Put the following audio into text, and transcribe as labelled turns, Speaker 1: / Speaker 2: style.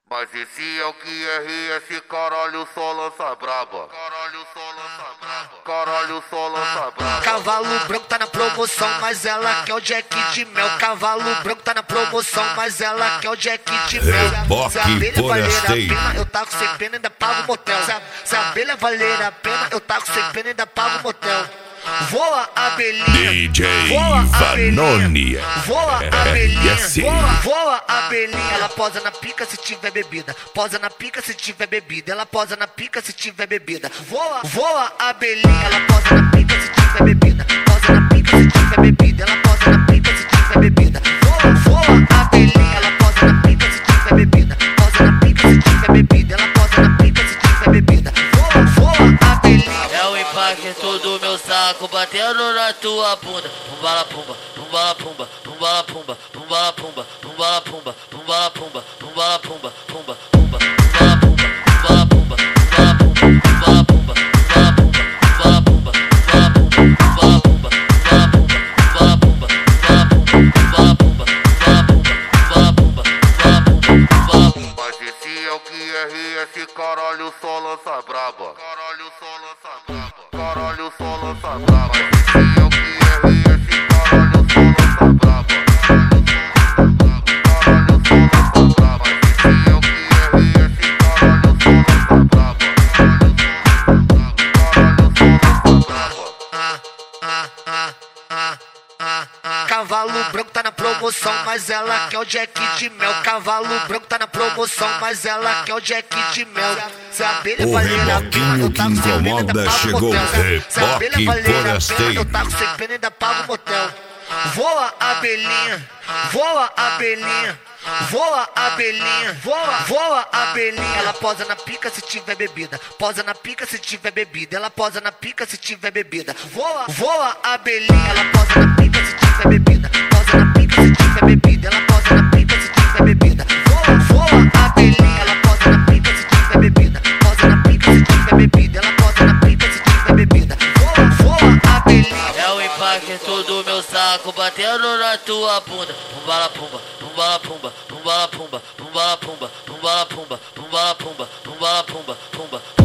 Speaker 1: Mas esse é o QRS, caralho, só lança braba. Caralho, só lança braba. Caralho, só lança braba.
Speaker 2: Cavalo branco tá na promoção, mas ela quer o Jack de mel. Cavalo branco tá na promoção, mas ela quer o Jack de mel. Se a abelha valer a pena, eu taco sem pena e ainda pago o motel. Se a abelha valer a pena, eu taco sem pena e ainda pago o motel. Voa abelhinha,
Speaker 3: DJ
Speaker 2: voa
Speaker 3: Vanoni.
Speaker 2: voa abelhinha, voa abelhinha. Ela posa na pica se tiver bebida, posa na pica se tiver bebida. Ela posa na pica se tiver bebida. Voa abelhinha. Ela posa na pica se tiver bebida, posa na pica se tiver bebida. Ela posa na pica se tiver bebida. Voa abelhinha. Ela posa na pica se tiver bebida, posa na pica se tiver bebida. Ela posa na pica se tiver bebida. Voa abelhinha.
Speaker 4: É o impacto do meu saco batendo na tua bunda. Pumbala pumba, pumbala pumba, pumbala pumba, pumbala pumba, pumbala pumba, pumbala pumba, pumbala pumba, pumba, pumba, pumbala pumba, pumbala pumba, pumbala pumba, pumbala pumba, pumbala pumba, pumbala pumba, pumbala pumba, pumbala pumba, pumbala pumba, pumbala pumba, pumbala pumba, pumbala pumba, pumbala pumba, pumbala pumba, pumbala pumba.
Speaker 1: Mas esse é o QRS, caralho, só lança braba. Caralho, só lança braba. Caralho, só lança braba. Mas esse é o QRS, caralho, só lança braba. Caralho, só lança braba. Mas esse é o QRS, caralho, só lança braba. Caralho, só lança braba.
Speaker 2: Cavalo branco tá na promoção, mas ela quer o Jack de mel. Cavalo branco tá na promoção, mas ela quer o Jack de mel. Se a abelha
Speaker 3: O
Speaker 2: valer a pena,
Speaker 3: reboquinho
Speaker 2: eu
Speaker 3: que
Speaker 2: taco sem pena e
Speaker 3: incomoda
Speaker 2: ainda pago o
Speaker 3: chegou.
Speaker 2: motel. Se a abelha
Speaker 3: Reboque
Speaker 2: valer a pena,
Speaker 3: Forasteiro.
Speaker 2: eu taco sem pena e ainda pago o motel. Voa abelhinha, voa abelhinha. Voa abelhinha, voa abelhinha. Ela posa na pica se tiver bebida, posa na pica se tiver bebida. Ela posa na pica se tiver bebida. Voa abelhinha. Ela posa na pica se tiver bebida, posa na pica se tiver bebida. Ela posa na pica se tiver bebida. Voa abelhinha. Ela posa na pica se tiver bebida, posa na pica se tiver bebida. Ela posa na pica se tiver bebida. Voa abelhinha.
Speaker 4: É o impacto do meu saco batendo na tua bunda. Pumbala pumba, pumbala pumba, pumbala pumba, pumbala pumba, pumbala pumba, pumbala pumba, pumbala pumba, pumba.